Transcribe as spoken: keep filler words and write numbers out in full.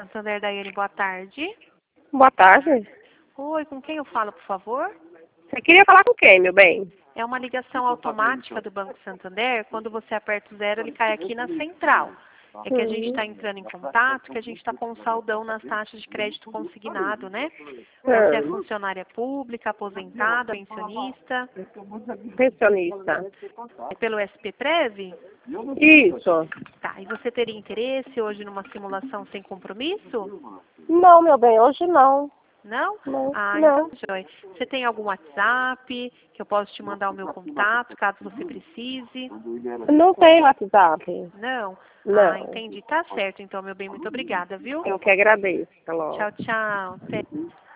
Santander, Daiane, boa tarde. Boa tarde. Oi, com quem eu falo, por favor? Você queria falar com quem, meu bem? É uma ligação automática do Banco Santander. Quando você aperta o zero, ele cai aqui na central. É que a gente está entrando em contato, que a gente está com um saldão nas taxas de crédito consignado, né? Você é funcionária pública, aposentada, pensionista? Pensionista. É pelo S P Prev? Isso. Tá, e você teria interesse hoje numa simulação sem compromisso? Não, meu bem, hoje não. Não? Não, Ah, não. então, joia. Você tem algum WhatsApp que eu posso te mandar o meu contato, caso você precise? Não tem WhatsApp. Não? Não. Ah, entendi. Tá certo, então, meu bem. Muito obrigada, viu? Eu que agradeço. Até logo. Tchau, tchau. Até.